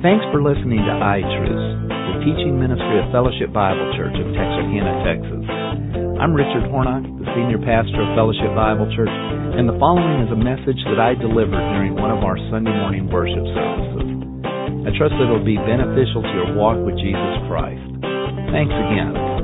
Thanks for listening to iTruth, the teaching ministry of Fellowship Bible Church of Texarkana, Texas. I'm Richard Hornock, the senior pastor of Fellowship Bible Church, and the following is a message that I delivered during one of our Sunday morning worship services. I trust that it will be beneficial to your walk with Jesus Christ. Thanks again.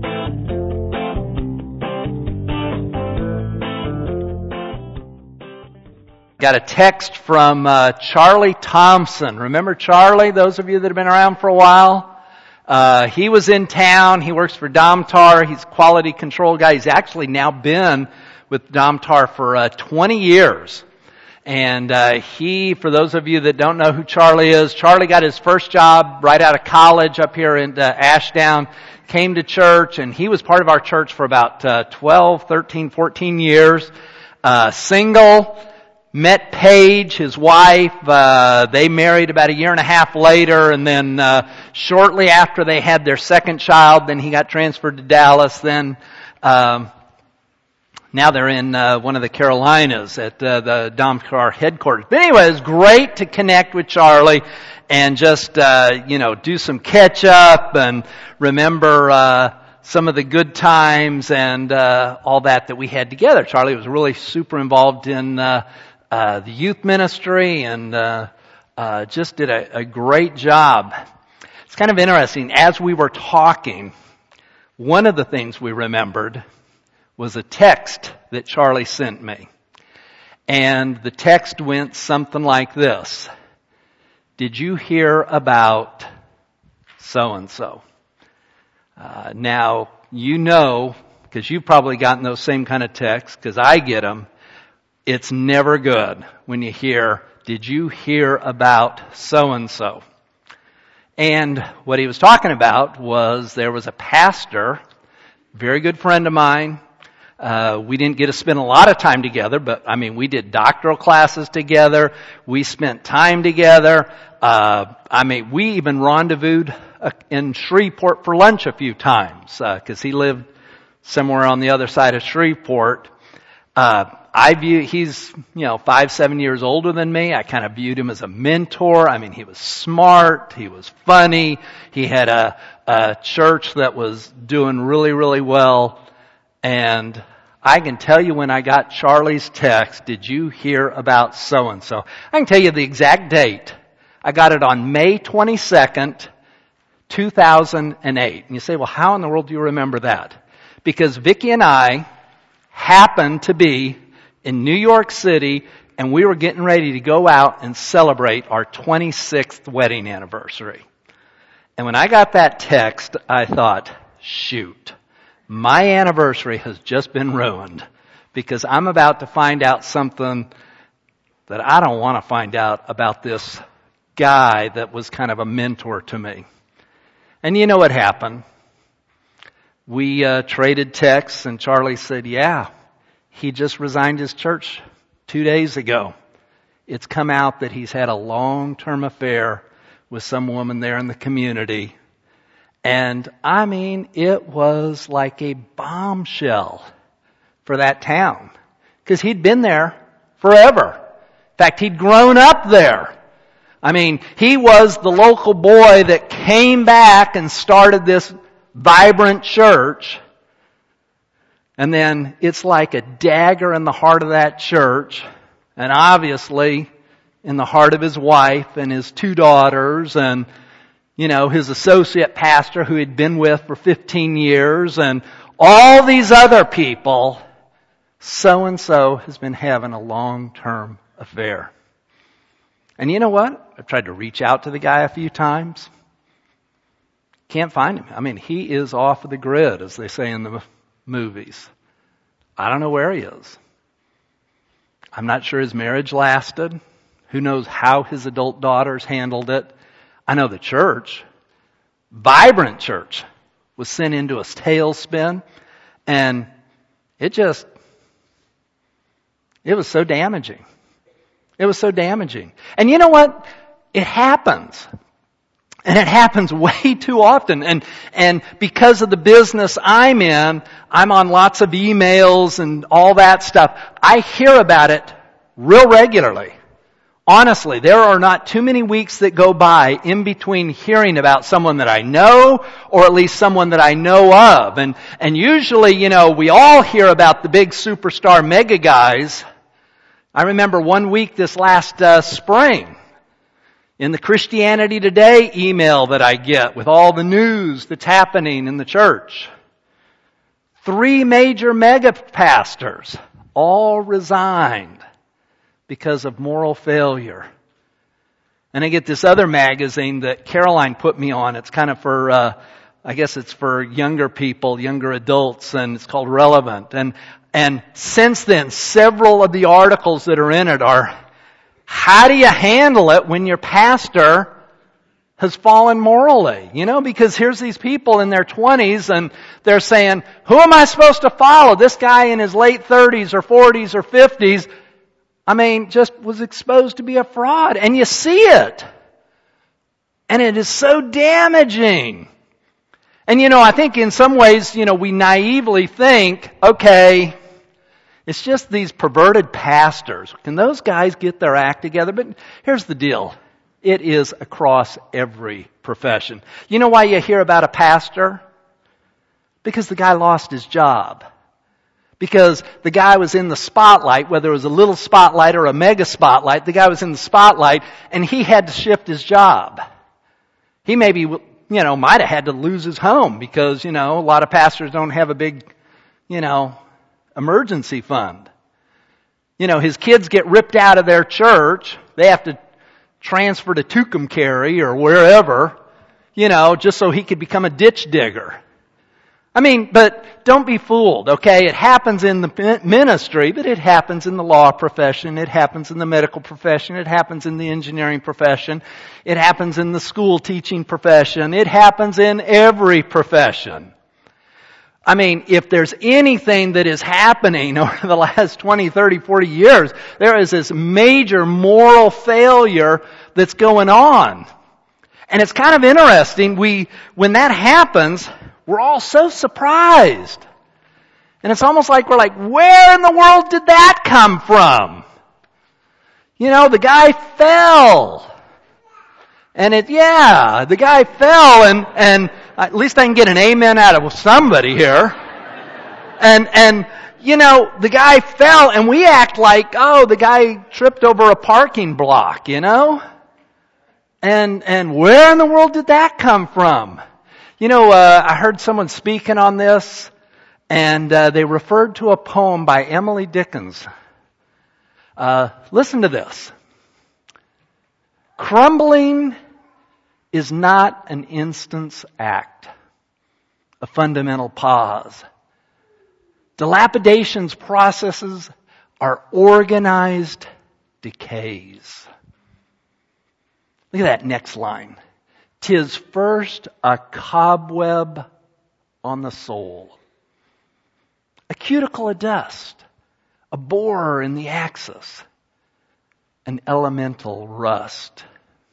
Got a text from Charlie Thompson. Remember Charlie, those of you that have been around for a while? He was in town. He works for Domtar. He's a quality control guy. He's actually now been with Domtar for 20 years. And for those of you that don't know who Charlie is, Charlie got his first job right out of college up here in Ashdown, came to church, and he was part of our church for about 12, 13, 14 years. Single. Met Paige, his wife. They married about a year and a half later, and then shortly after they had their second child, then he got transferred to Dallas. Then now they're in one of the Carolinas at the Domtar headquarters. But anyway, it was great to connect with Charlie and just do some catch up and remember some of the good times and all that we had together. Charlie was really super involved in the youth ministry and just did a great job. It's kind of interesting. As we were talking, one of the things we remembered was a text that Charlie sent me. And the text went something like this. Did you hear about so-and-so? Now, you know, because you've probably gotten those same kind of texts, because I get them. It's never good when you hear, did you hear about so-and-so? And what he was talking about was there was a pastor, very good friend of mine. We didn't get to spend a lot of time together, but we did doctoral classes together. We spent time together. We even rendezvoused in Shreveport for lunch a few times, because he lived somewhere on the other side of Shreveport. He's 5-7 years older than me. I kind of viewed him as a mentor. He was smart. He was funny. He had a church that was doing really, really well. And I can tell you when I got Charlie's text, did you hear about so-and-so? I can tell you the exact date. I got it on May 22nd, 2008. And you say, well, how in the world do you remember that? Because Vicki and I happened to be in New York City, and we were getting ready to go out and celebrate our 26th wedding anniversary. And when I got that text, I thought, shoot, my anniversary has just been ruined because I'm about to find out something that I don't want to find out about this guy that was kind of a mentor to me. And you know what happened? We traded texts, and Charlie said, yeah, he just resigned his church 2 days ago. It's come out that he's had a long-term affair with some woman there in the community. And it was like a bombshell for that town. Because he'd been there forever. In fact, he'd grown up there. He was the local boy that came back and started this vibrant church. And then it's like a dagger in the heart of that church, and obviously in the heart of his wife and his 2 daughters and, his associate pastor who he'd been with for 15 years and all these other people. So-and-so has been having a long-term affair. And you know what? I've tried to reach out to the guy a few times. Can't find him. He is off of the grid, as they say in the movies. I don't know where he is. I'm not sure his marriage lasted. Who knows how his adult daughters handled it. I know the church, vibrant church, was sent into a tailspin, and it was so damaging. It was so damaging. And you know what? It happens. And it happens way too often. And because of the business I'm in, I'm on lots of emails and all that stuff. I hear about it real regularly. Honestly, there are not too many weeks that go by in between hearing about someone that I know, or at least someone that I know of. And usually, we all hear about the big superstar mega guys. I remember one week this last spring, in the Christianity Today email that I get with all the news that's happening in the church, 3 major mega pastors all resigned because of moral failure. And I get this other magazine that Caroline put me on. It's kind of for, I guess it's for younger people, younger adults, and it's called Relevant. And since then, several of the articles that are in it are, how do you handle it when your pastor has fallen morally? Because here's these people in their 20s and they're saying, who am I supposed to follow? This guy in his late 30s or 40s or 50s, just was exposed to be a fraud. And you see it. And it is so damaging. And I think in some ways, we naively think, okay, it's just these perverted pastors. Can those guys get their act together? But here's the deal. It is across every profession. You know why you hear about a pastor? Because the guy lost his job. Because the guy was in the spotlight, whether it was a little spotlight or a mega spotlight, the guy was in the spotlight and he had to shift his job. He maybe, might have had to lose his home because, a lot of pastors don't have a big, emergency fund. His kids get ripped out of their church. They have to transfer to Tucumcari or wherever, just so he could become a ditch digger. But don't be fooled, okay? It happens in the ministry, but it happens in the law profession. It happens in the medical profession. It happens in the engineering profession. It happens in the school teaching profession. It happens in every profession. If there's anything that is happening over the last 20, 30, 40 years, there is this major moral failure that's going on. And it's kind of interesting. When that happens, we're all so surprised. And it's almost like we're like, where in the world did that come from? The guy fell. And the guy fell and at least I can get an amen out of somebody here. And the guy fell and we act like, the guy tripped over a parking block, And where in the world did that come from? I heard someone speaking on this, and they referred to a poem by Emily Dickinson. Listen to this. Crumbling is not an instance act, a fundamental pause. Dilapidation's processes are organized decays. Look at that next line. 'Tis first a cobweb on the soul, a cuticle of dust, a borer in the axis, an elemental rust.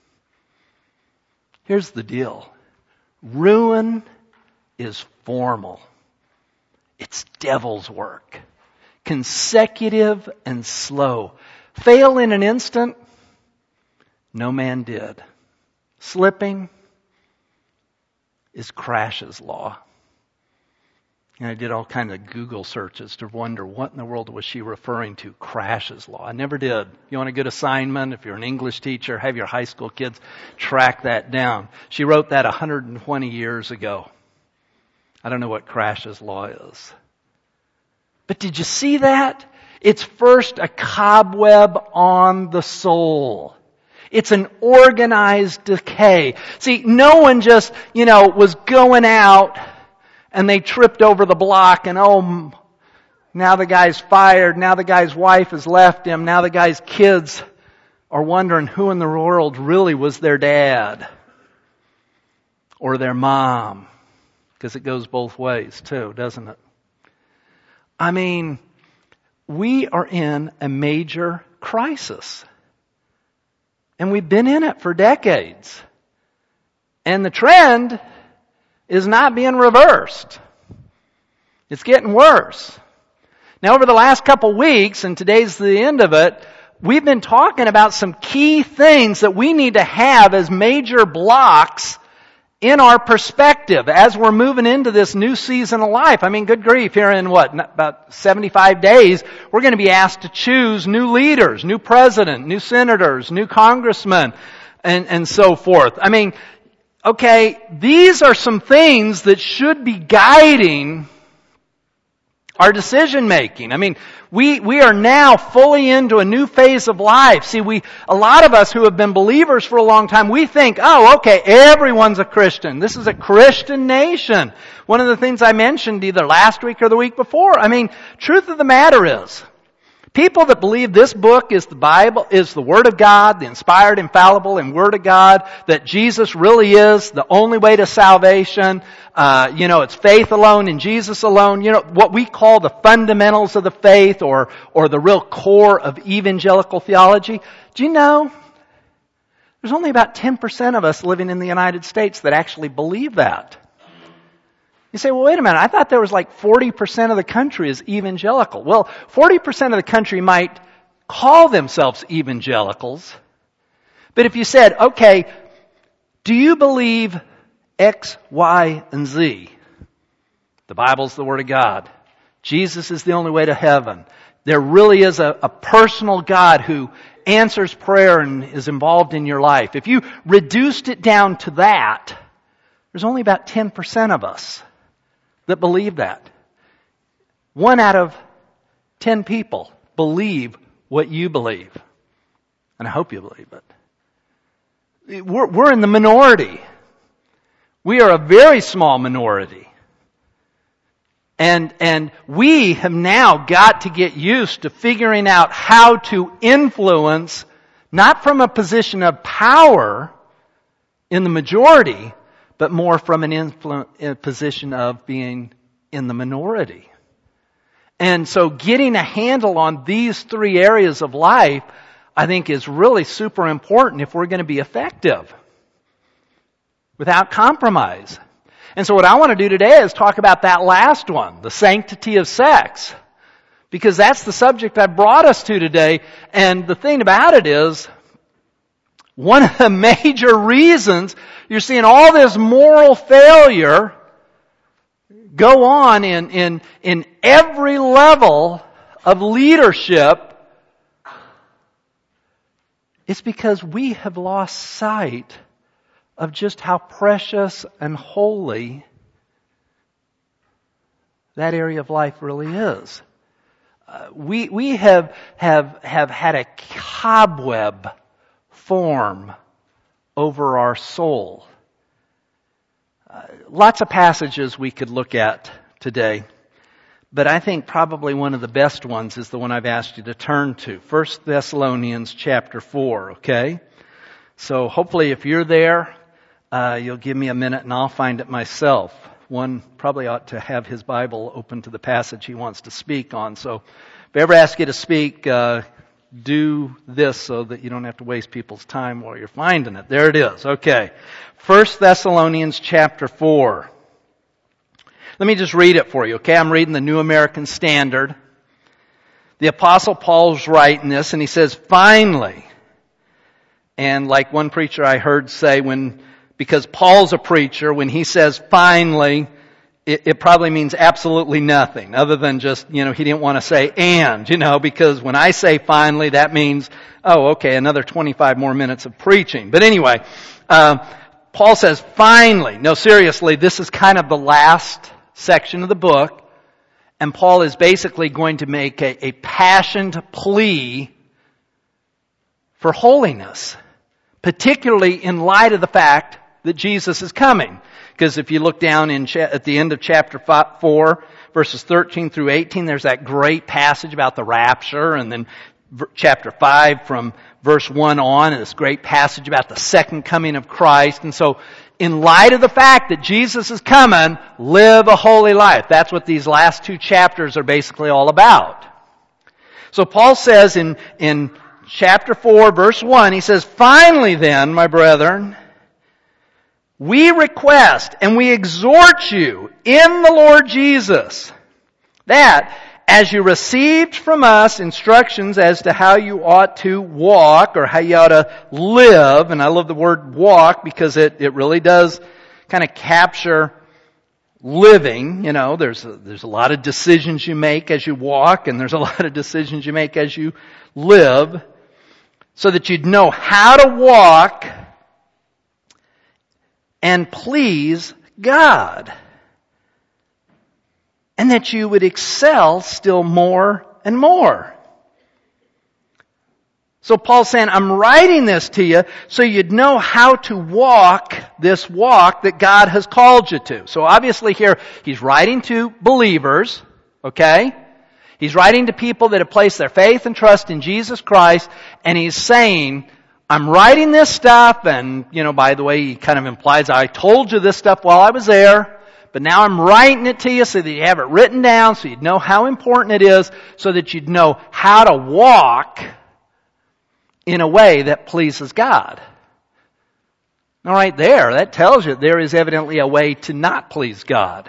Here's the deal. Ruin is formal. It's devil's work. Consecutive and slow. Fail in an instant? No man did. Slipping is Crash's law. And I did all kinds of Google searches to wonder what in the world was she referring to, Crash's law. I never did. You want a good assignment? If you're an English teacher, have your high school kids track that down. She wrote that 120 years ago. I don't know what Crash's law is. But did you see that? It's first a cobweb on the soul. It's an organized decay. See, no one just, was going out and they tripped over the block and now the guy's fired, now the guy's wife has left him, now the guy's kids are wondering who in the world really was their dad or their mom. Because it goes both ways too, doesn't it? We are in a major crisis. And we've been in it for decades. And the trend is not being reversed. It's getting worse. Now, over the last couple weeks, and today's the end of it, we've been talking about some key things that we need to have as major blocks in our perspective as we're moving into this new season of life. I mean, good grief, here in about 75 days, we're going to be asked to choose new leaders, new president, new senators, new congressmen, and so forth. I mean, okay, these are some things that should be guiding our decision making. I mean, we are now fully into a new phase of life. See, a lot of us who have been believers for a long time, we think, oh, okay, everyone's a Christian. This is a Christian nation. One of the things I mentioned either last week or the week before, I mean, truth of the matter is, people that believe this book is the Bible, is the Word of God, the inspired, infallible, and Word of God, that Jesus really is the only way to salvation, it's faith alone in Jesus alone, what we call the fundamentals of the faith or the real core of evangelical theology. Do you know, there's only about 10% of us living in the United States that actually believe that. You say, well, wait a minute, I thought there was like 40% of the country is evangelical. Well, 40% of the country might call themselves evangelicals. But if you said, okay, do you believe X, Y, and Z? The Bible's the Word of God. Jesus is the only way to heaven. There really is a personal God who answers prayer and is involved in your life. If you reduced it down to that, there's only about 10% of us that believe that. 1 out of 10 people believe what you believe. And I hope you believe it. We're in the minority. We are a very small minority. And we have now got to get used to figuring out how to influence, not from a position of power in the majority, but more from a position of being in the minority. And so getting a handle on these 3 areas of life, I think, is really super important if we're going to be effective without compromise. And so what I want to do today is talk about that last one, the sanctity of sex. Because that's the subject I brought us to today. And the thing about it is, one of the major reasons you're seeing all this moral failure go on in every level of leadership is because we have lost sight of just how precious and holy that area of life really is. We have had a cobweb form over our soul. Lots of passages we could look at today, but I think probably one of the best ones is the one I've asked you to turn to, 1 Thessalonians chapter 4, okay? So hopefully if you're there, you'll give me a minute and I'll find it myself. One probably ought to have his Bible open to the passage he wants to speak on. So if I ever ask you to speak, do this so that you don't have to waste people's time while you're finding it. There it is. Okay. 1 Thessalonians chapter 4. Let me just read it for you, okay? I'm reading the New American Standard. The Apostle Paul's writing this, and he says, finally, and like one preacher I heard say, because Paul's a preacher, when he says finally, it probably means absolutely nothing other than just, he didn't want to say and, because when I say finally, that means, oh, okay, another 25 more minutes of preaching. But anyway, Paul says finally. No, seriously, this is kind of the last section of the book, and Paul is basically going to make a passioned plea for holiness, particularly in light of the fact that Jesus is coming. Because if you look down at the end of chapter 4, verses 13 through 18, there's that great passage about the rapture, and then chapter 5 from verse 1 on, and this great passage about the second coming of Christ. And so, in light of the fact that Jesus is coming, live a holy life. That's what these last 2 chapters are basically all about. So Paul says in chapter 4, verse 1, he says, finally then, my brethren, we request and we exhort you in the Lord Jesus that as you received from us instructions as to how you ought to walk or how you ought to live, and I love the word walk because it really does kind of capture living. You know, there's a lot of decisions you make as you walk, and there's a lot of decisions you make as you live, so that you'd know how to walk and please God. And that you would excel still more and more. So Paul's saying, I'm writing this to you so you'd know how to walk this walk that God has called you to. So obviously here, he's writing to believers, okay? He's writing to people that have placed their faith and trust in Jesus Christ, and he's saying, I'm writing this stuff, and, by the way, he kind of implies, I told you this stuff while I was there, but now I'm writing it to you so that you have it written down, so you'd know how important it is, so that you'd know how to walk in a way that pleases God. Now right there, that tells you there is evidently a way to not please God.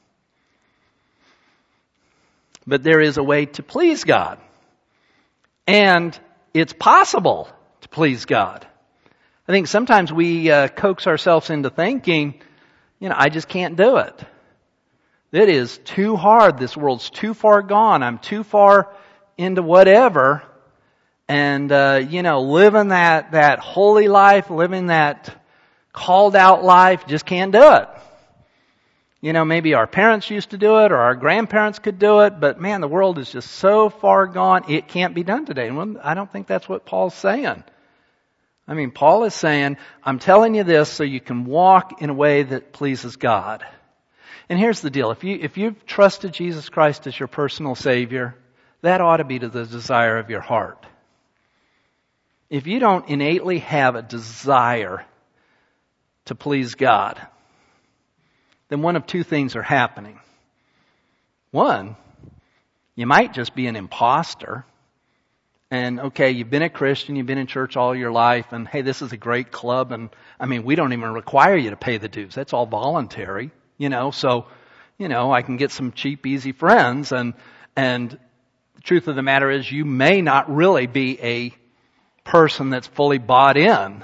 But there is a way to please God. And it's possible to please God. I think sometimes we coax ourselves into thinking, I just can't do it. It is too hard. This world's too far gone. I'm too far into whatever. And, living that holy life, living that called out life, just can't do it. Maybe our parents used to do it or our grandparents could do it, but man, the world is just so far gone, it can't be done today. And I don't think that's what Paul's saying. Paul is saying, I'm telling you this so you can walk in a way that pleases God. And here's the deal. If you've trusted Jesus Christ as your personal Savior, that ought to be to the desire of your heart. If you don't innately have a desire to please God, then one of two things are happening. One, you might just be an imposter. And okay, you've been a Christian, you've been in church all your life, and hey, this is a great club, and we don't even require you to pay the dues. That's all voluntary, so, I can get some cheap, easy friends, and the truth of the matter is you may not really be a person that's fully bought in.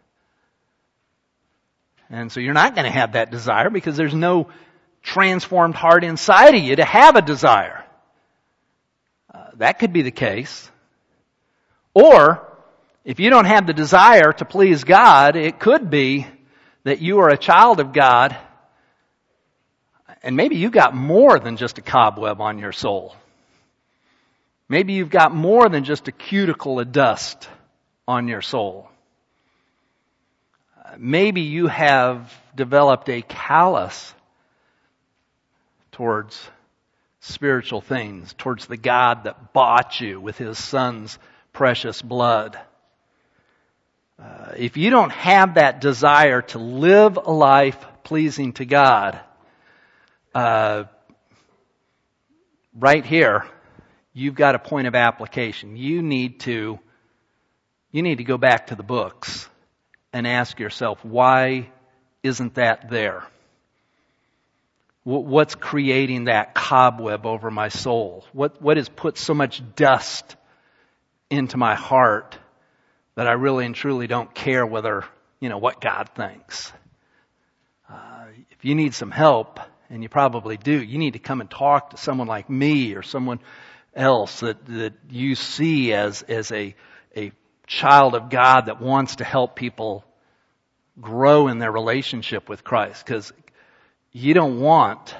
And so you're not going to have that desire because there's no transformed heart inside of you to have a desire. That could be the case. Or, if you don't have the desire to please God, it could be that you are a child of God and maybe you got more than just a cobweb on your soul. Maybe you've got more than just a cuticle of dust on your soul. Maybe you have developed a callous towards spiritual things, towards the God that bought you with His Son's precious blood. If you don't have that desire to live a life pleasing to God, right here, you've got a point of application. You need to go back to the books and ask yourself, why isn't that there? What's creating that cobweb over my soul? What has put so much dust into my heart that I really and truly don't care whether, what God thinks? If you need some help, and you probably do, you need to come and talk to someone like me or someone else that you see as a child of God that wants to help people grow in their relationship with Christ. Because you don't want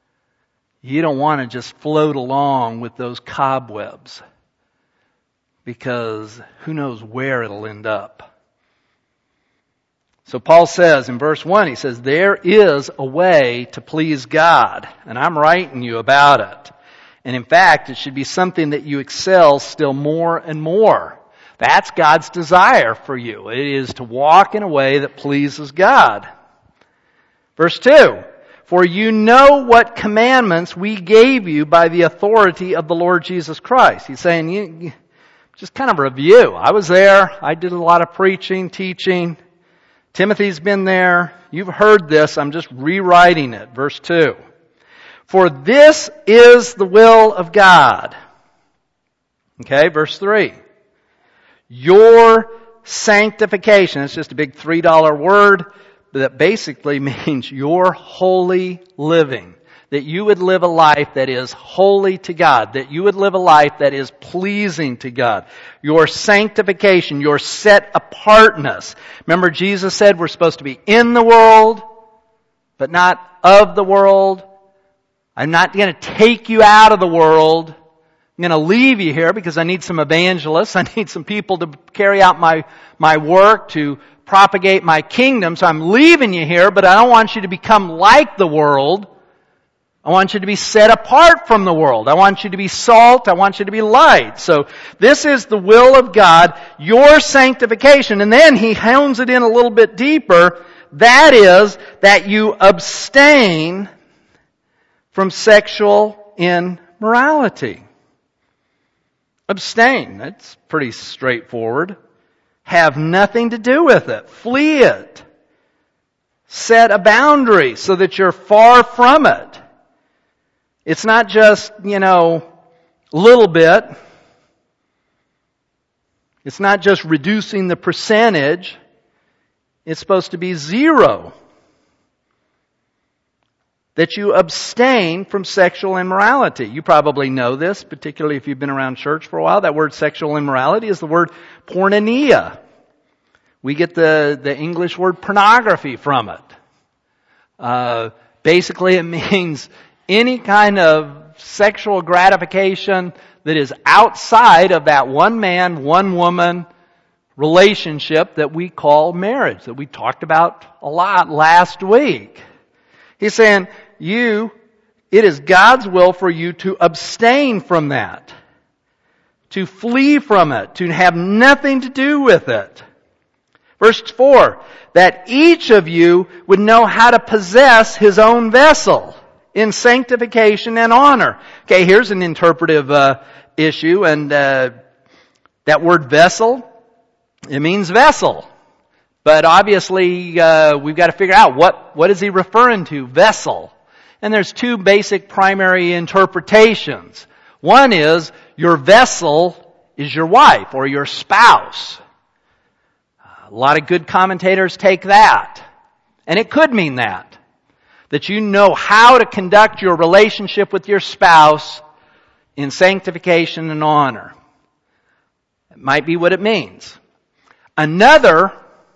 to just float along with those cobwebs, because who knows where it'll end up. So Paul says in verse 1, he says, there is a way to please God, and I'm writing you about it. And in fact, it should be something that you excel still more and more. That's God's desire for you. It is to walk in a way that pleases God. Verse 2, for you know what commandments we gave you by the authority of the Lord Jesus Christ. He's saying, just kind of review. I was there. I did a lot of preaching, teaching. Timothy's been there. You've heard this. I'm just rewriting it. Verse 2. For this is the will of God. Okay, verse 3. Your sanctification. It's just a big $3 word, but that basically means your holy living. That you would live a life that is holy to God. That you would live a life that is pleasing to God. Your sanctification, your set apartness. Remember Jesus said we're supposed to be in the world, but not of the world. I'm not going to take you out of the world. I'm going to leave you here because I need some evangelists. I need some people to carry out my work, to propagate my kingdom. So I'm leaving you here, but I don't want you to become like the world. I want you to be set apart from the world. I want you to be salt. I want you to be light. So this is the will of God, your sanctification. And then he hones it in a little bit deeper. That is, that you abstain from sexual immorality. Abstain. That's pretty straightforward. Have nothing to do with it. Flee it. Set a boundary so that you're far from it. It's not just, a little bit. It's not just reducing the percentage. It's supposed to be 0. That you abstain from sexual immorality. You probably know this, particularly if you've been around church for a while. That word sexual immorality is the word porneia. We get the English word pornography from it. Basically it means any kind of sexual gratification that is outside of that one man, one woman relationship that we call marriage, that we talked about a lot last week. He's saying, it is God's will for you to abstain from that, to flee from it, to have nothing to do with it. Verse 4, that each of you would know how to possess his own vessel in sanctification and honor. Okay, here's an interpretive issue, and that word vessel, it means vessel. But obviously, we've got to figure out what is he referring to, vessel. And there's two basic primary interpretations. One is, your vessel is your wife or your spouse. A lot of good commentators take that. And it could mean that you know how to conduct your relationship with your spouse in sanctification and honor. It might be what it means. Another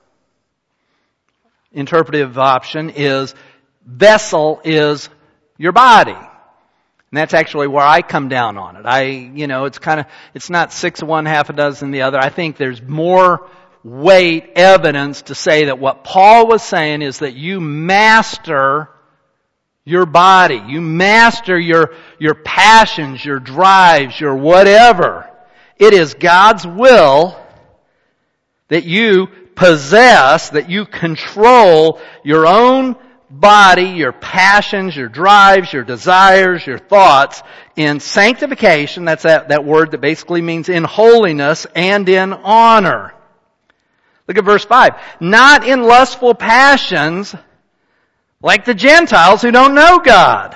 interpretive option is vessel is your body. And that's actually where I come down on it. It's not 6 of one, half a dozen the other. I think there's more weight, evidence to say that what Paul was saying is that you master your body. You master your passions, your drives, your whatever. It is God's will that you possess, that you control your own body, your passions, your drives, your desires, your thoughts in sanctification. That's that word that basically means in holiness and in honor. Look at verse 5. Not in lustful passions like the Gentiles who don't know God.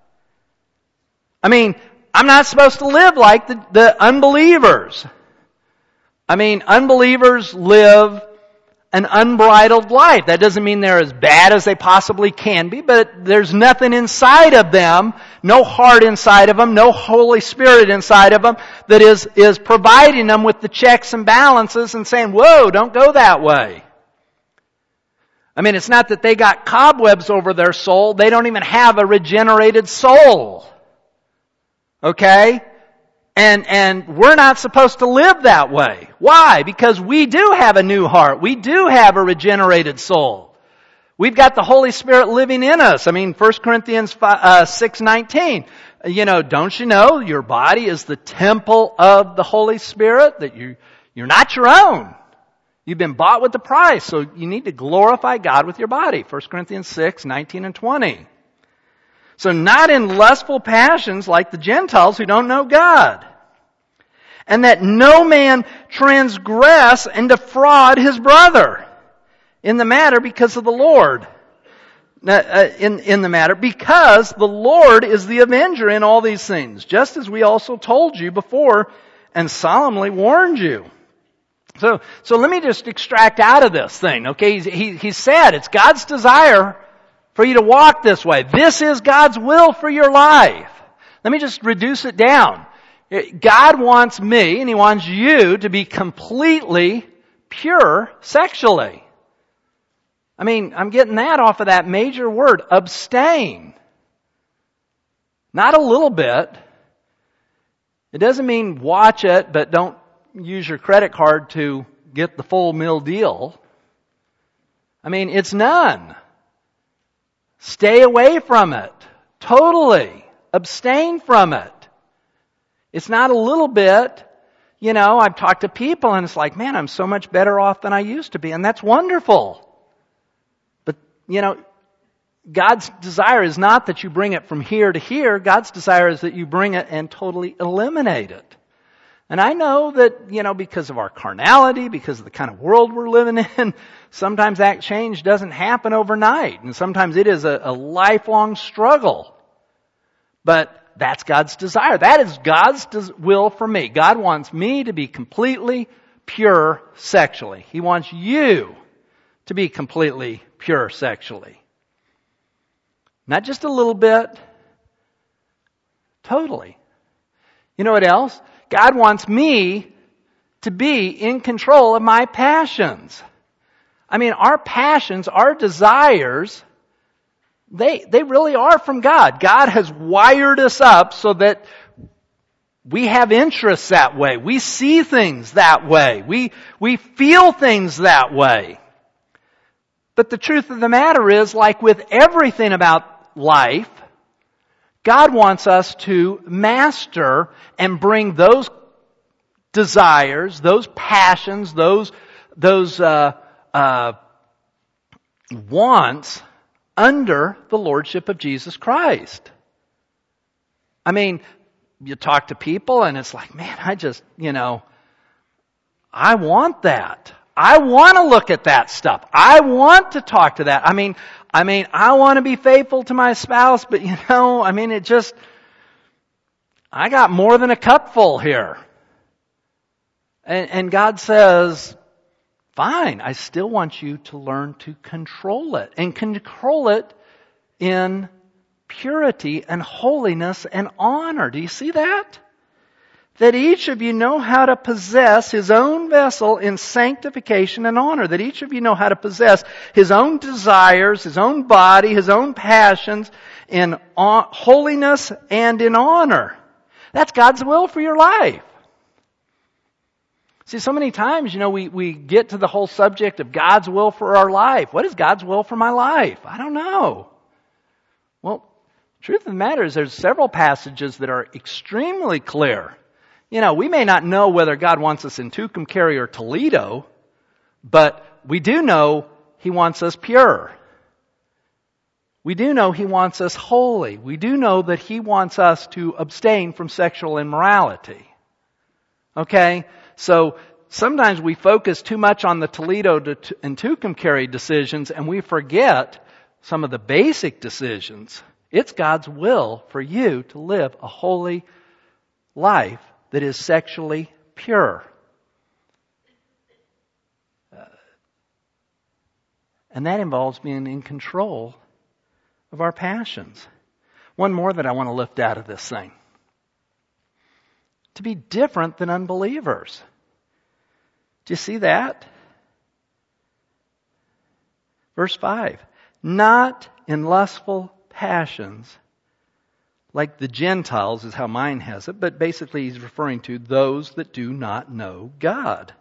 I'm not supposed to live like the unbelievers. Unbelievers live an unbridled life. That doesn't mean they're as bad as they possibly can be, but there's nothing inside of them, no heart inside of them, no Holy Spirit inside of them that is providing them with the checks and balances and saying, whoa, don't go that way. It's not that they got cobwebs over their soul. They don't even have a regenerated soul. Okay? And we're not supposed to live that way. Why? Because we do have a new heart. We do have a regenerated soul. We've got the Holy Spirit living in us. 1 Corinthians 6:19. Don't you know your body is the temple of the Holy Spirit? That you're not your own. You've been bought with a price, so you need to glorify God with your body. 1 Corinthians 6:19 and 20. So not in lustful passions like the Gentiles who don't know God. And that no man transgress and defraud his brother in the matter because of the Lord. in the matter, because the Lord is the avenger in all these things, just as we also told you before and solemnly warned you. So let me just extract out of this thing, okay? He said it's God's desire for you to walk this way. This is God's will for your life. Let me just reduce it down. God wants me and He wants you to be completely pure sexually. I mean, I'm getting that off of that major word, abstain. Not a little bit. It doesn't mean watch it, but don't use your credit card to get the full meal deal. I mean, it's none. Stay away from it. Totally. Abstain from it. It's not a little bit. You know, I've talked to people and it's like, man, I'm so much better off than I used to be. And that's wonderful. But, you know, God's desire is not that you bring it from here to here. God's desire is that you bring it and totally eliminate it. And I know that, you know, because of our carnality, because of the kind of world we're living in, sometimes that change doesn't happen overnight. And sometimes it is a lifelong struggle. But that's God's desire. That is God's will for me. God wants me to be completely pure sexually. He wants you to be completely pure sexually. Not just a little bit. Totally. You know what else? God wants me to be in control of my passions. I mean, our passions, our desires, they really are from God. God has wired us up so that we have interests that way. We see things that way. We feel things that way. But the truth of the matter is, like with everything about life, God wants us to master and bring those desires, those passions, those wants under the lordship of Jesus Christ. I mean, you talk to people and it's like, man, I want that. I want to look at that stuff. I want to talk to that. I mean, I want to be faithful to my spouse, but I got more than a cup full here. And God says, fine, I still want you to learn to control it. And control it in purity and holiness and honor. Do you see that? That each of you know how to possess his own vessel in sanctification and honor. That each of you know how to possess his own desires, his own body, his own passions in holiness and in honor. That's God's will for your life. See, so many times, we get to the whole subject of God's will for our life. What is God's will for my life? I don't know. Well, truth of the matter is there's several passages that are extremely clear. We may not know whether God wants us in Tucumcari or Toledo, but we do know He wants us pure. We do know He wants us holy. We do know that He wants us to abstain from sexual immorality. Okay? So sometimes we focus too much on the Toledo and Tucumcari decisions and we forget some of the basic decisions. It's God's will for you to live a holy life that is sexually pure. And that involves being in control of our passions. One more that I want to lift out of this thing. To be different than unbelievers. Do you see that? Verse 5. Not in lustful passions, like the Gentiles is how mine has it, but basically he's referring to those that do not know God.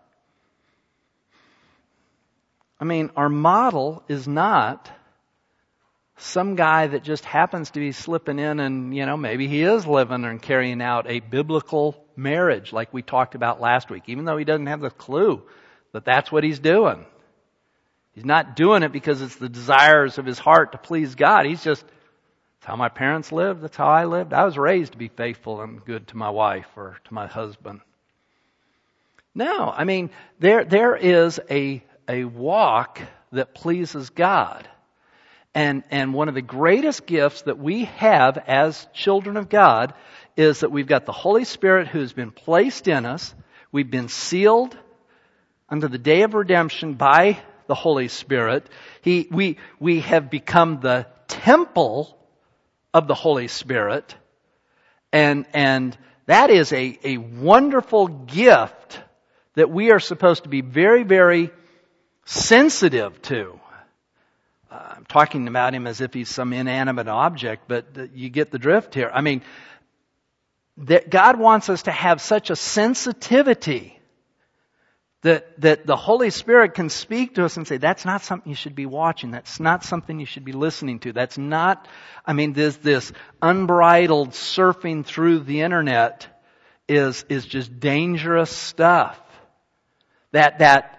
I mean, our model is not some guy that just happens to be slipping in and, maybe he is living and carrying out a biblical marriage like we talked about last week, even though he doesn't have the clue that that's what he's doing. He's not doing it because it's the desires of his heart to please God. He's just, that's how my parents lived. That's how I lived. I was raised to be faithful and good to my wife or to my husband. No, there is a walk that pleases God. And one of the greatest gifts that we have as children of God is that we've got the Holy Spirit who's been placed in us. We've been sealed unto the day of redemption by the Holy Spirit. We have become the temple of the Holy Spirit. And that is a wonderful gift that we are supposed to be very, very sensitive to. I'm talking about him as if he's some inanimate object, but you get the drift here. I mean, that God wants us to have such a sensitivity that the Holy Spirit can speak to us and say, that's not something you should be watching. That's not something you should be listening to. That's not, this unbridled surfing through the internet is just dangerous stuff. That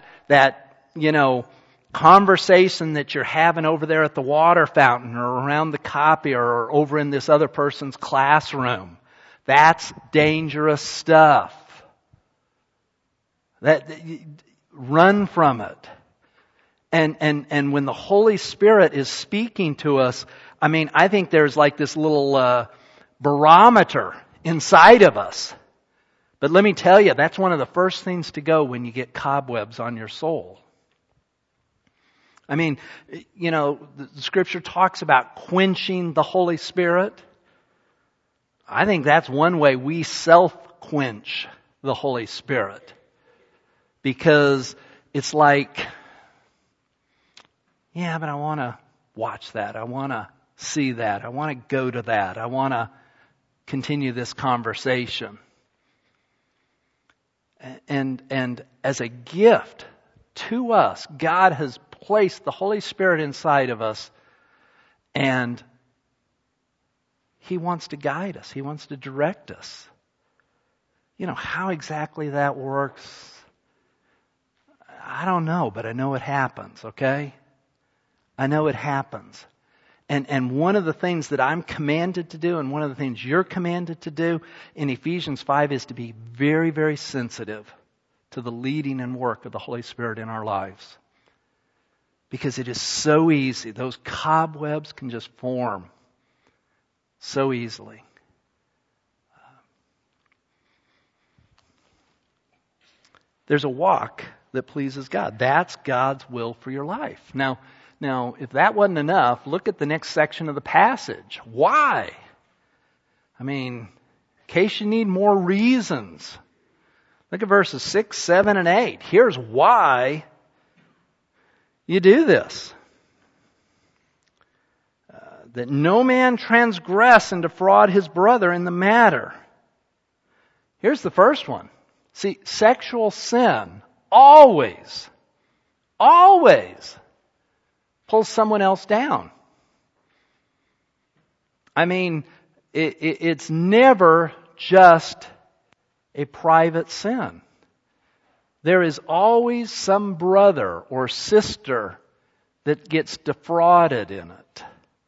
conversation that you're having over there at the water fountain or around the copier or over in this other person's classroom. That's dangerous stuff. Run from it. And when the Holy Spirit is speaking to us, I think there's like this little barometer inside of us. But let me tell you, that's one of the first things to go when you get cobwebs on your soul. The Scripture talks about quenching the Holy Spirit. I think that's one way we self-quench the Holy Spirit. Because it's like, yeah, but I want to watch that. I want to see that. I want to go to that. I want to continue this conversation. And as a gift to us, God has placed the Holy Spirit inside of us, and He wants to guide us. He wants to direct us. How exactly that works, I don't know, but I know it happens, okay? I know it happens. And one of the things that I'm commanded to do, and one of the things you're commanded to do in Ephesians 5 is to be very, very sensitive to the leading and work of the Holy Spirit in our lives. Because it is so easy. Those cobwebs can just form so easily. There's a walk that pleases God. That's God's will for your life. Now, if that wasn't enough, look at the next section of the passage. Why? In case you need more reasons. Look at verses 6, 7, and 8. Here's why you do this. That no man transgress and defraud his brother in the matter. Here's the first one. See, sexual sin always pulls someone else down. It's never just a private sin. There is always some brother or sister that gets defrauded in it.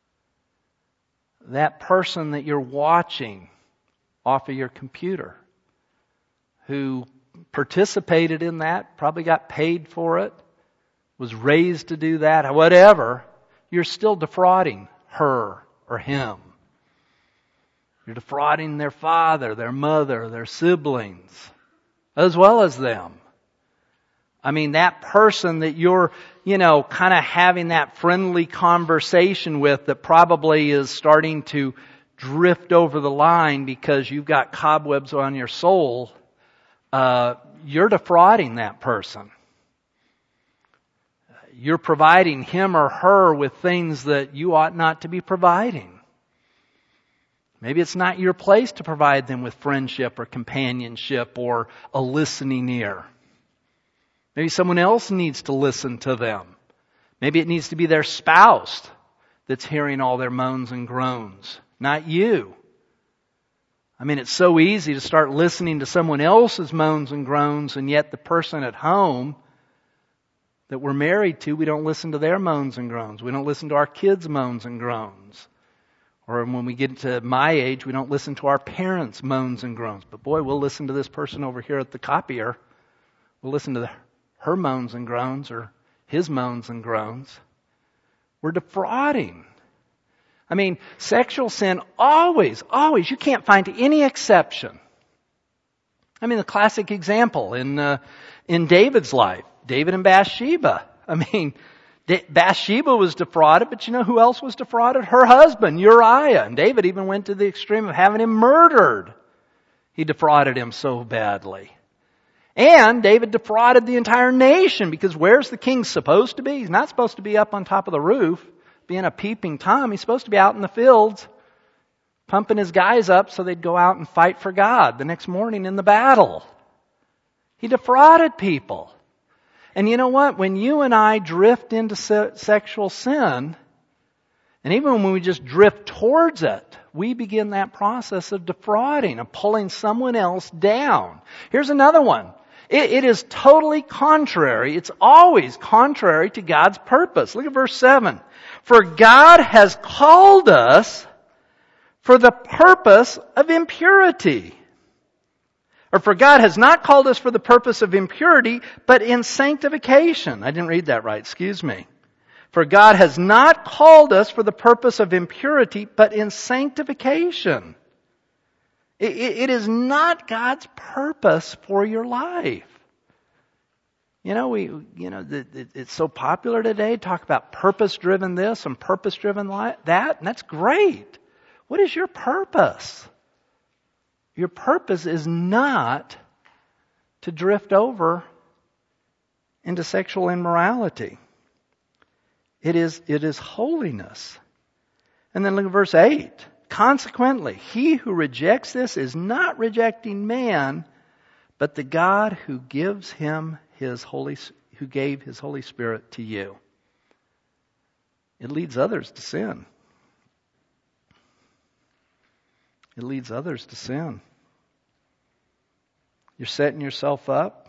That person that you're watching off of your computer, who participated in that, probably got paid for it, was raised to do that, whatever, you're still defrauding her or him. You're defrauding their father, their mother, their siblings, as well as them. That person that you're, kind of having that friendly conversation with that probably is starting to drift over the line because you've got cobwebs on your soul, you're defrauding that person. You're providing him or her with things that you ought not to be providing. Maybe it's not your place to provide them with friendship or companionship or a listening ear. Maybe someone else needs to listen to them. Maybe it needs to be their spouse that's hearing all their moans and groans, not you. It's so easy to start listening to someone else's moans and groans, and yet the person at home that we're married to, we don't listen to their moans and groans. We don't listen to our kids' moans and groans. Or when we get to my age, we don't listen to our parents' moans and groans. But boy, we'll listen to this person over here at the copier. We'll listen to her moans and groans or his moans and groans. We're defrauding. I mean, sexual sin always, you can't find any exception. I mean, the classic example in David's life, David and Bathsheba. I mean, Bathsheba was defrauded, but you know who else was defrauded? Her husband, Uriah. And David even went to the extreme of having him murdered. He defrauded him so badly. And David defrauded the entire nation, because where's the king supposed to be? He's not supposed to be up on top of the roof, being a peeping Tom. He's supposed to be out in the fields, pumping his guys up so they'd go out and fight for God the next morning in the battle. He defrauded people. And you know what? When you and I drift into sexual sin, and even when we just drift towards it, we begin that process of defrauding, of pulling someone else down. Here's another one. It is totally contrary. It's always contrary to God's purpose. Look at verse 7. For God has called us for the purpose of impurity. Or for God has not called us for the purpose of impurity, but in sanctification. I didn't read that right, excuse me. For God has not called us for the purpose of impurity, but in sanctification. It is not God's purpose for your life. It's so popular today to talk about purpose-driven this and purpose-driven that, and that's great. What is your purpose? Your purpose is not to drift over into sexual immorality. It is holiness. And then look at verse 8. Consequently, he who rejects this is not rejecting man, but the God who gives him who gave his Holy Spirit to you. It leads others to sin. It leads others to sin. You're setting yourself up,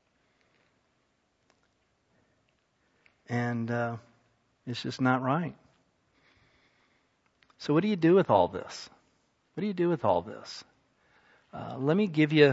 and it's just not right. So what do you do with all this? What do you do with all this? Let me give you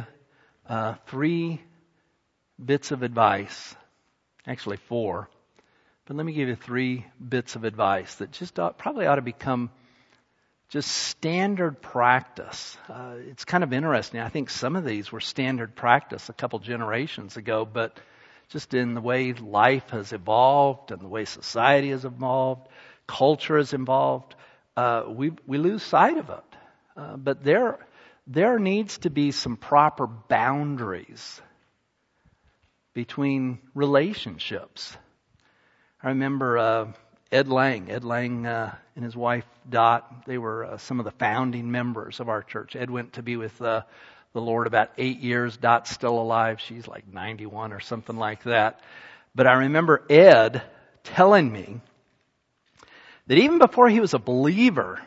3 bits of advice. Actually 4. But let me give you 3 bits of advice that just probably ought to become just standard practice. It's kind of interesting. I think some of these were standard practice a couple generations ago, but just in the way life has evolved and the way society has evolved, culture has evolved, we lose sight of it. But there needs to be some proper boundaries between relationships. I remember Ed Lang and his wife Dot, they were some of the founding members of our church. Ed went to be with the Lord about 8 years. Dot's still alive. She's like 91 or something like that. But I remember Ed telling me that even before he was a believer,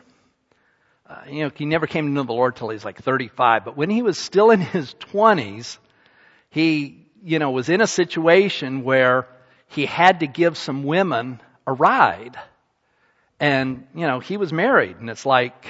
he never came to know the Lord till he was like 35. But when he was still in his 20s, he, was in a situation where he had to give some women a ride. And, he was married. And it's like,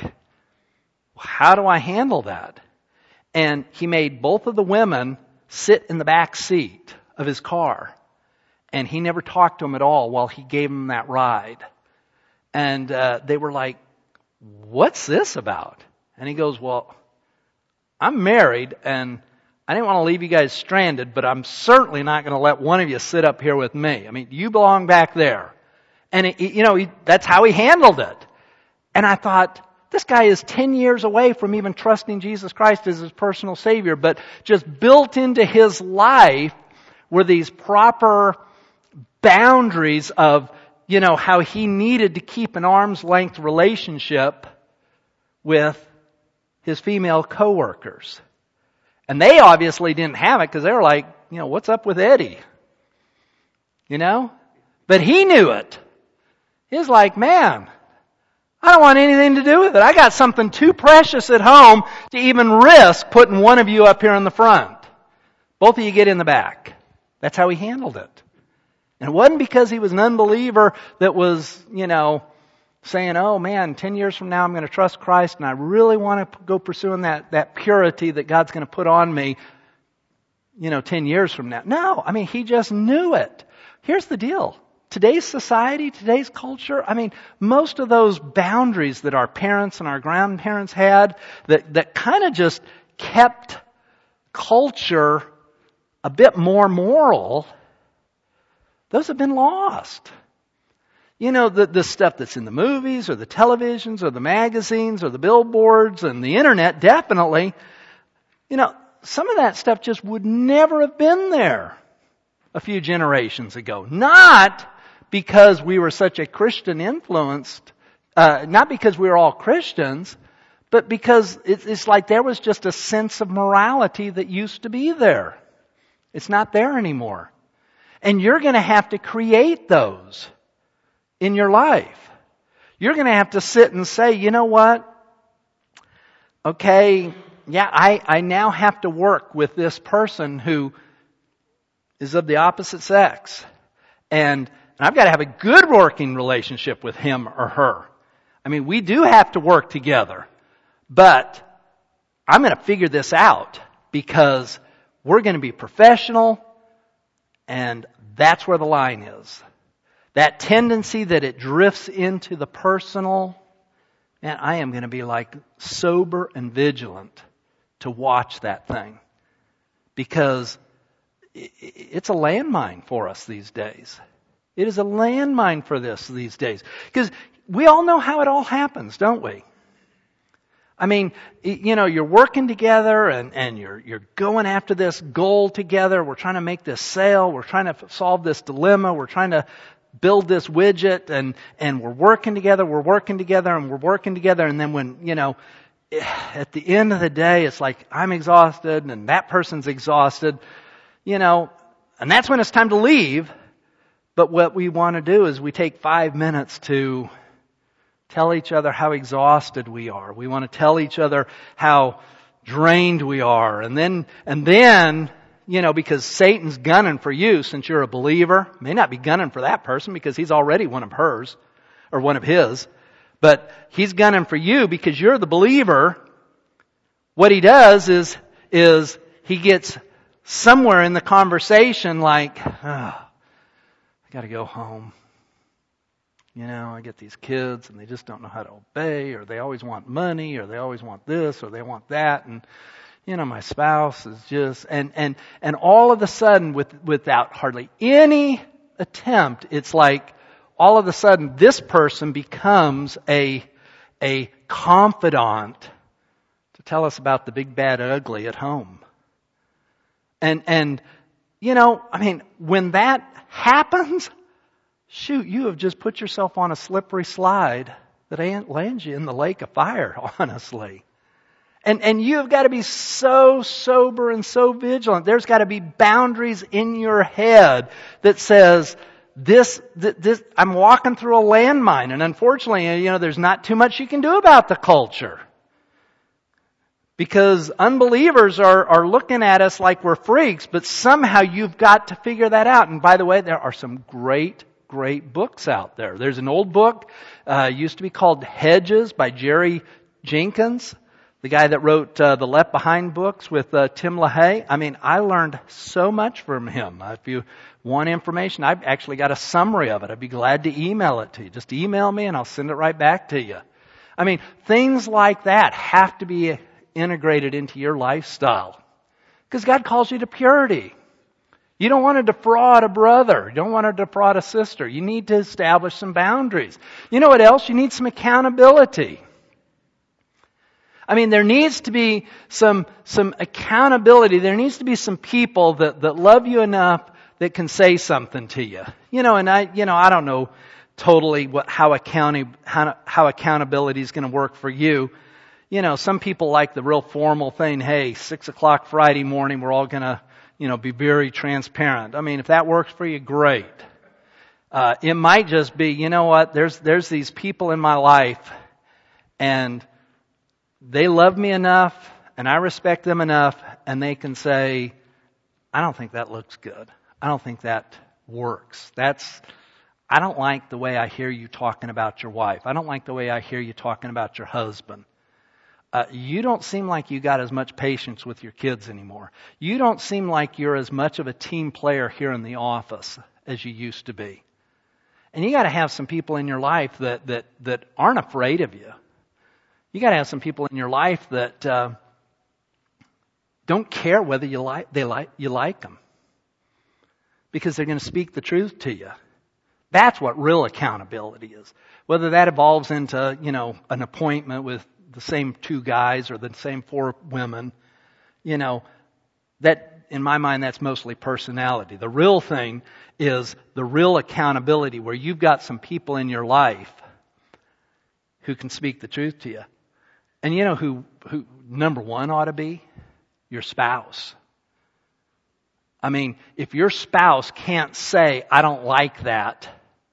how do I handle that? And he made both of the women sit in the back seat of his car. And he never talked to them at all while he gave them that ride. And they were like, what's this about? And he goes, well, I'm married and I didn't want to leave you guys stranded, but I'm certainly not going to let one of you sit up here with me. I mean, you belong back there. And, that's how he handled it. And I thought, this guy is 10 years away from even trusting Jesus Christ as his personal Savior, but just built into his life were these proper boundaries of, how he needed to keep an arm's length relationship with his female coworkers. And they obviously didn't have it because they were like, what's up with Eddie? But he knew it. He was like, man, I don't want anything to do with it. I got something too precious at home to even risk putting one of you up here in the front. Both of you get in the back. That's how he handled it. And it wasn't because he was an unbeliever that was, saying, oh man, 10 years from now I'm going to trust Christ and I really want to go pursuing that purity that God's going to put on me, 10 years from now. No, he just knew it. Here's the deal. today's society, today's culture, I mean, most of those boundaries that our parents and our grandparents had that kind of just kept culture a bit more moral, those have been lost. You know, the stuff that's in the movies or the televisions or the magazines or the billboards and the internet, definitely, you know, some of that stuff just would never have been there a few generations ago. Not because we were such a Christian influenced, not because we were all Christians, but because it's like there was just a sense of morality that used to be there. It's not there anymore. And you're going to have to create those in your life. You're going to have to sit and say, you know what? Okay, yeah, I now have to work with this person who is of the opposite sex. And I've got to have a good working relationship with him or her. I mean, we do have to work together. But I'm going to figure this out because we're going to be professional, and that's where the line is. That tendency that it drifts into the personal, man, I am going to be like sober and vigilant to watch that thing. Because it's a landmine for us these days. It is a landmine for these days. Because we all know how it all happens, don't we? I mean, you know, you're working together and you're going after this goal together. We're trying to make this sale. We're trying to solve this dilemma. We're trying to build this widget and we're working together. And then when, you know, at the end of the day, it's like I'm exhausted and that person's exhausted, you know, and that's when it's time to leave. But what we want to do is we take 5 minutes to tell each other how exhausted we are. We want to tell each other how drained we are. And then, you know, because Satan's gunning for you since you're a believer, may not be gunning for that person because he's already one of hers or one of his, but he's gunning for you because you're the believer. What he does is he gets somewhere in the conversation like, I got to go home. You know, I get these kids and they just don't know how to obey, or they always want money, or they always want this, or they want that, and you know, my spouse is just and all of a sudden without hardly any attempt, it's like all of a sudden this person becomes a confidant to tell us about the big bad ugly at home. And you know, I mean, when that happens, shoot, you have just put yourself on a slippery slide that lands you in the lake of fire, honestly. And you have got to be so sober and so vigilant. There's got to be boundaries in your head that says, this, I'm walking through a landmine. And unfortunately, you know, there's not too much you can do about the culture. Because unbelievers are looking at us like we're freaks, but somehow you've got to figure that out. And by the way, there are some great books out there. There's an old book, used to be called Hedges by Jerry Jenkins, the guy that wrote the Left Behind books with Tim LaHaye. I mean, I learned so much from him. If you want information, I've actually got a summary of it. I'd be glad to email it to you. Just email me and I'll send it right back to you. I mean, things like that have to be integrated into your lifestyle. Because God calls you to purity. You don't want to defraud a brother. You don't want to defraud a sister. You need to establish some boundaries. You know what else? You need some accountability. I mean, there needs to be some accountability. There needs to be some people that love you enough that can say something to you. You know, and I don't know totally how accountability is going to work for you. You know, some people like the real formal thing. Hey, 6:00 Friday morning, we're all going to, you know, be very transparent. I mean, if that works for you, great. It might just be, you know what, there's these people in my life and they love me enough and I respect them enough and they can say, I don't think that looks good. I don't think that works. I don't like the way I hear you talking about your wife. I don't like the way I hear you talking about your husband. You don't seem like you got as much patience with your kids anymore. You don't seem like you're as much of a team player here in the office as you used to be. And you got to have some people in your life that aren't afraid of you. You got to have some people in your life that don't care whether you like them, because they're going to speak the truth to you. That's what real accountability is. Whether that evolves into, an appointment with the same 2 guys or the same 4 women, that, in my mind, that's mostly personality. The real thing is the real accountability, where you've got some people in your life who can speak the truth to you. And you know who number one ought to be? Your spouse. I mean, if your spouse can't say, I don't like that,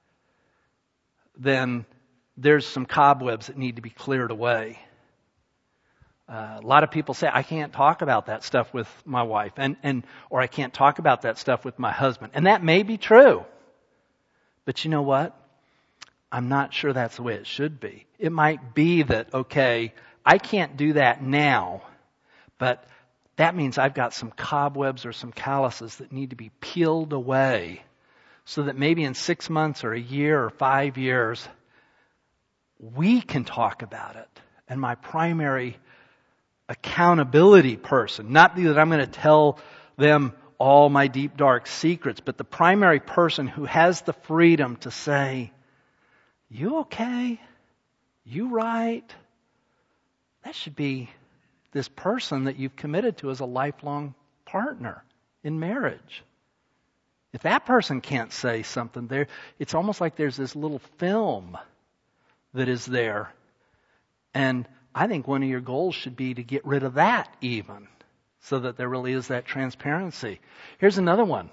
then there's some cobwebs that need to be cleared away. A lot of people say, I can't talk about that stuff with my wife, or I can't talk about that stuff with my husband. And that may be true. But you know what? I'm not sure that's the way it should be. It might be that, okay, I can't do that now, but that means I've got some cobwebs or some calluses that need to be peeled away, so that maybe in 6 months or a year or 5 years, we can talk about it. And my primary accountability person, not that I'm going to tell them all my deep, dark secrets, but the primary person who has the freedom to say, you okay? You right? That should be this person that you've committed to as a lifelong partner in marriage. If that person can't say something there, it's almost like there's this little film that is there. And I think one of your goals should be to get rid of that even, so that there really is that transparency. Here's another one.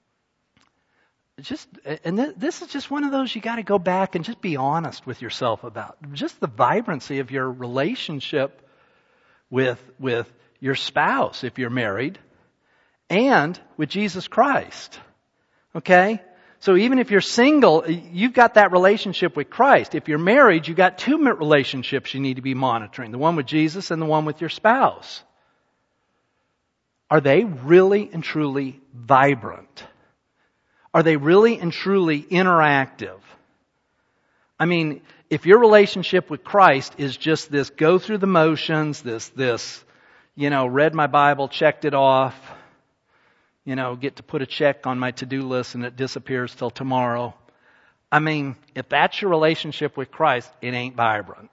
This is just one of those you got to go back and just be honest with yourself about. Just the vibrancy of your relationship with your spouse, if you're married, and with Jesus Christ. Okay? So even if you're single, you've got that relationship with Christ. If you're married, you've got 2 relationships you need to be monitoring. The one with Jesus and the one with your spouse. Are they really and truly vibrant? Are they really and truly interactive? I mean, if your relationship with Christ is just this go through the motions, this read my Bible, checked it off, get to put a check on my to-do list and it disappears till tomorrow. I mean, if that's your relationship with Christ, it ain't vibrant.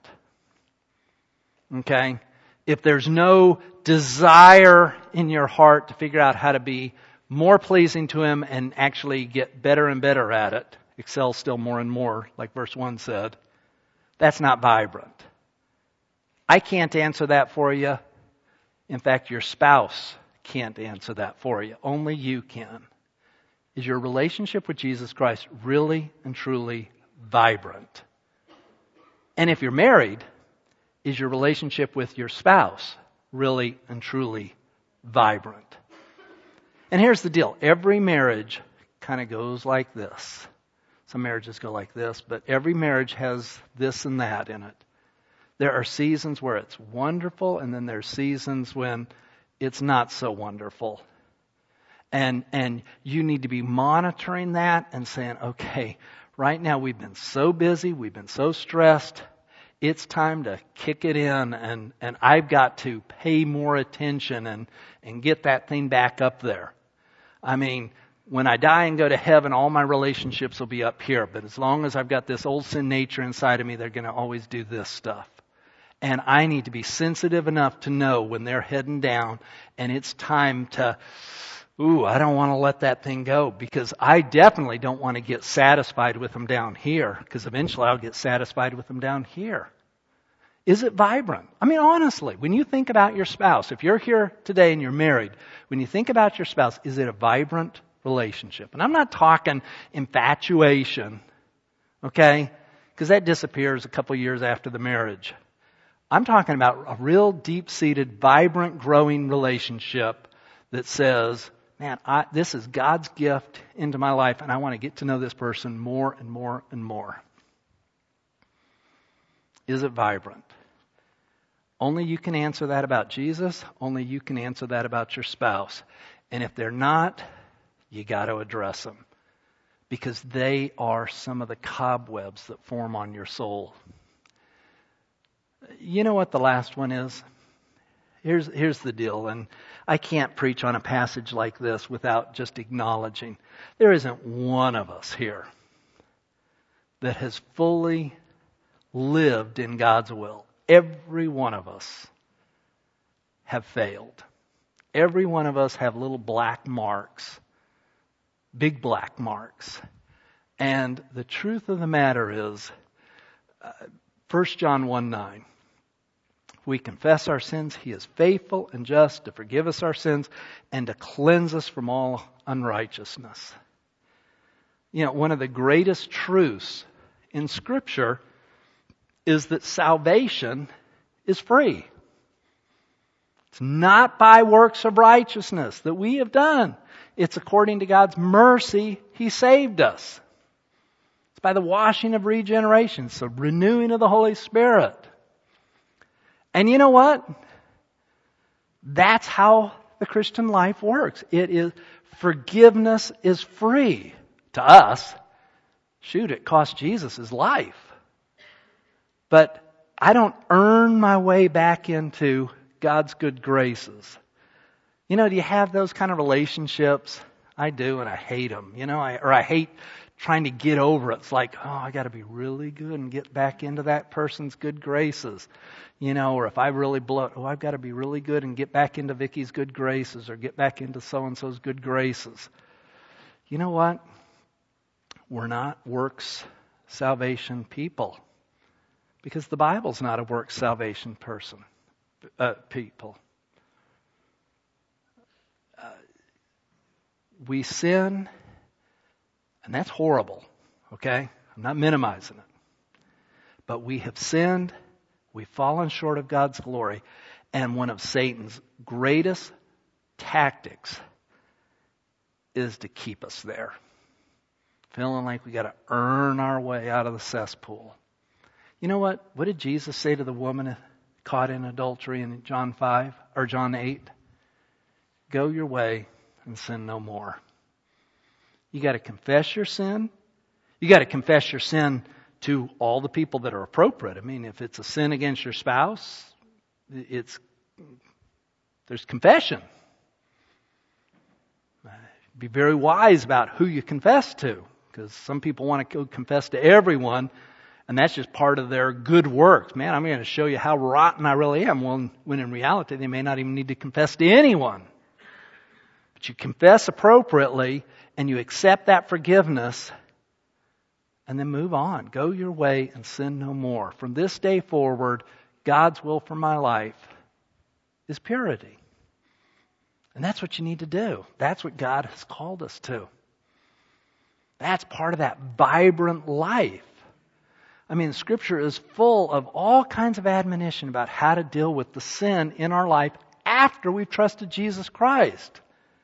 Okay? If there's no desire in your heart to figure out how to be more pleasing to Him and actually get better and better at it, excel still more and more, like verse 1 said, that's not vibrant. I can't answer that for you. In fact, your spouse can't answer that for you. Only you can. Is your relationship with Jesus Christ really and truly vibrant? And if you're married, is your relationship with your spouse really and truly vibrant? And here's the deal. Every marriage kind of goes like this. Some marriages go like this, but every marriage has this and that in it. There are seasons where it's wonderful, and then there's seasons when it's not so wonderful. And you need to be monitoring that and saying, okay, right now we've been so busy, we've been so stressed, it's time to kick it in, and I've got to pay more attention and get that thing back up there. I mean, when I die and go to heaven, all my relationships will be up here. But as long as I've got this old sin nature inside of me, they're going to always do this stuff. And I need to be sensitive enough to know when they're heading down and it's time to, I don't want to let that thing go, because I definitely don't want to get satisfied with them down here, because eventually I'll get satisfied with them down here. Is it vibrant? I mean, honestly, when you think about your spouse, if you're here today and you're married, when you think about your spouse, is it a vibrant relationship? And I'm not talking infatuation, okay? Because that disappears a couple years after the marriage. I'm talking about a real deep-seated, vibrant, growing relationship that says, man, this is God's gift into my life, and I want to get to know this person more and more and more. Is it vibrant? Only you can answer that about Jesus. Only you can answer that about your spouse. And if they're not, you got to address them. because they are some of the cobwebs that form on your soul. You know what the last one is? Here's the deal, and I can't preach on a passage like this without just acknowledging there isn't one of us here that has fully lived in God's will. Every one of us have failed. Every one of us have little black marks, big black marks. And the truth of the matter is, 1 John 1:9, we confess our sins, He is faithful and just to forgive us our sins and to cleanse us from all unrighteousness. You know, one of the greatest truths in Scripture is that salvation is free. It's not by works of righteousness that we have done. It's according to God's mercy, He saved us. It's by the washing of regeneration, it's the renewing of the Holy Spirit. And you know what? That's how the Christian life works. Forgiveness is free to us. Shoot, it cost Jesus His life. But I don't earn my way back into God's good graces. You know, do you have those kind of relationships? I do, and I hate them. You know, I hate trying to get over it. It's like, oh, I got to be really good and get back into that person's good graces. You know, or if I really blow it, I've got to be really good and get back into Vicky's good graces or get back into so-and-so's good graces. You know what? We're not works salvation people. Because the Bible's not a works salvation people. We sin, and that's horrible, okay? I'm not minimizing it. But we have sinned, we've fallen short of God's glory, and one of Satan's greatest tactics is to keep us there. Feeling like we got to earn our way out of the cesspool. You know what? What did Jesus say to the woman caught in adultery in John 5 or John 8? Go your way and sin no more. You got to confess your sin. You got to confess your sin to all the people that are appropriate. I mean, if it's a sin against your spouse, there's confession. Be very wise about who you confess to, because some people want to go confess to everyone, and that's just part of their good works. Man, I'm going to show you how rotten I really am. Well, when in reality, they may not even need to confess to anyone. But you confess appropriately, and you accept that forgiveness, and then move on. Go your way and sin no more. From this day forward, God's will for my life is purity. And that's what you need to do. That's what God has called us to. That's part of that vibrant life. I mean, Scripture is full of all kinds of admonition about how to deal with the sin in our life after we've trusted Jesus Christ.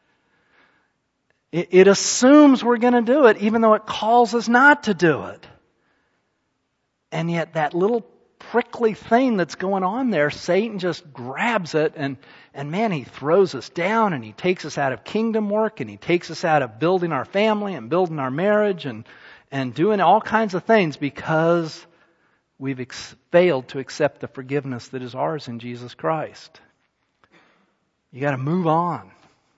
It assumes we're going to do it, even though it calls us not to do it. And yet that little prickly thing that's going on there, Satan just grabs it and man, he throws us down and he takes us out of kingdom work and he takes us out of building our family and building our marriage and doing all kinds of things because we've failed to accept the forgiveness that is ours in Jesus Christ. You got to move on.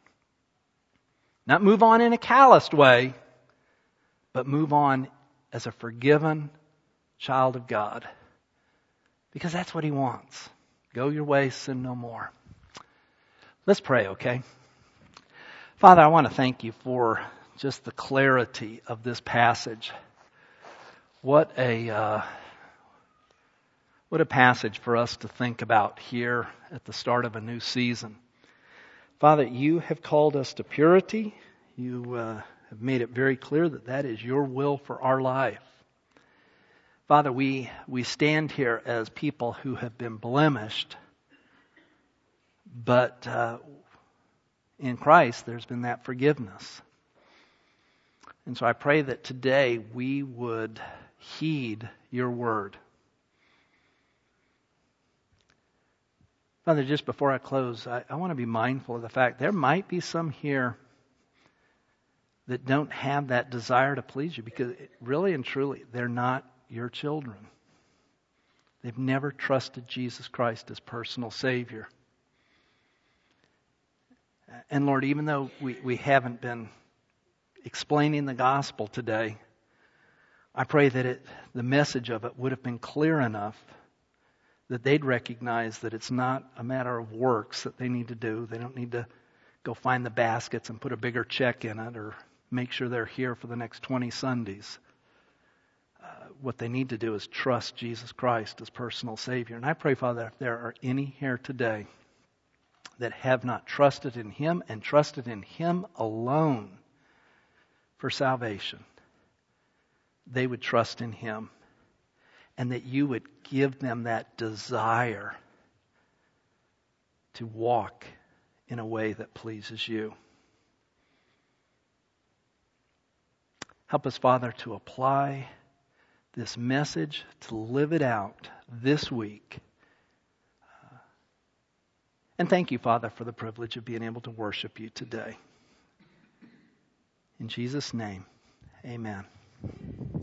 Not move on in a calloused way, but move on as a forgiven child of God. Because that's what He wants. Go your way, sin no more. Let's pray, okay? Father, I want to thank You for just the clarity of this passage. What a passage for us to think about here at the start of a new season. Father, You have called us to purity. You have made it very clear that that is Your will for our life. Father, we stand here as people who have been blemished, but in Christ there's been that forgiveness. And so I pray that today we would heed Your word. Father, just before I close, I want to be mindful of the fact there might be some here that don't have that desire to please you, because really and truly, they're not your children. They've never trusted Jesus Christ as personal Savior. And Lord, even though we haven't been explaining the gospel today, I pray that the message of it would have been clear enough that they'd recognize that it's not a matter of works that they need to do. They don't need to go find the baskets and put a bigger check in it or make sure they're here for the next 20 Sundays. What they need to do is trust Jesus Christ as personal Savior. And I pray, Father, if there are any here today that have not trusted in Him and trusted in Him alone for salvation, they would trust in Him, and that you would give them that desire to walk in a way that pleases you. Help us, Father, to apply this message, to live it out this week. And thank you, Father, for the privilege of being able to worship you today. In Jesus' name, amen.